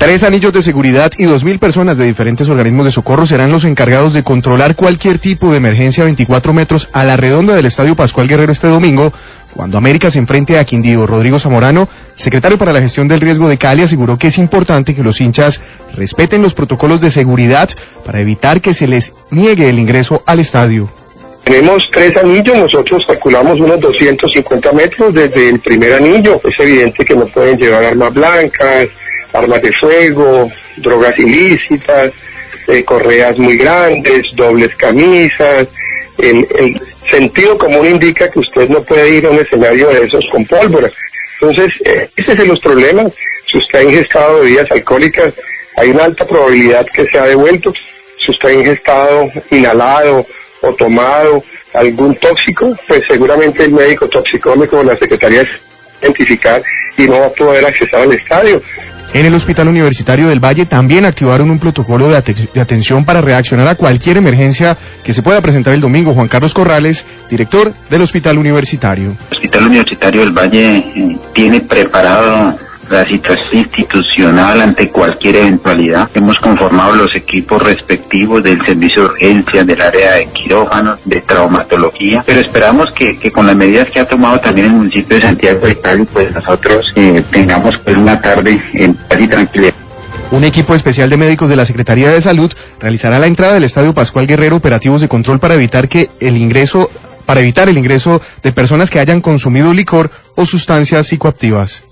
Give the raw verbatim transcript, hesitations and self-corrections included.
Tres anillos de seguridad y dos mil personas de diferentes organismos de socorro serán los encargados de controlar cualquier tipo de emergencia a veinticuatro metros a la redonda del Estadio Pascual Guerrero este domingo, cuando América se enfrente a Quindío. Rodrigo Zamorano, secretario para la gestión del riesgo de Cali, aseguró que es importante que los hinchas respeten los protocolos de seguridad para evitar que se les niegue el ingreso al estadio. Tenemos tres anillos, nosotros calculamos unos doscientos cincuenta metros desde el primer anillo. Es evidente que no pueden llevar armas blancas, armas de fuego, drogas ilícitas, eh, correas muy grandes, dobles camisas. El, el sentido común indica que usted no puede ir a un escenario de esos con pólvora. Entonces, eh, ese es de los problemas. Si usted ha ingestado bebidas alcohólicas, hay una alta probabilidad que sea devuelto. Si usted ha ingestado, inhalado o tomado algún tóxico, pues seguramente el médico toxicólogo o la secretaría va a identificar y no va a poder acceder al estadio. En el Hospital Universitario del Valle también activaron un protocolo de, at- de atención para reaccionar a cualquier emergencia que se pueda presentar el domingo. Juan Carlos Corrales, director del Hospital Universitario. El Hospital Universitario del Valle eh, tiene preparado la situación institucional ante cualquier eventualidad. Hemos conformado los equipos respectivos del servicio de urgencia, del área de quirófanos, de traumatología, pero esperamos que, que con las medidas que ha tomado también el municipio de Santiago de Cali, pues nosotros eh, tengamos pues una tarde en paz y tranquilidad. Un equipo especial de médicos de la Secretaría de Salud realizará la entrada del Estadio Pascual Guerrero operativos de control para evitar que el ingreso, para evitar el ingreso de personas que hayan consumido licor o sustancias psicoactivas.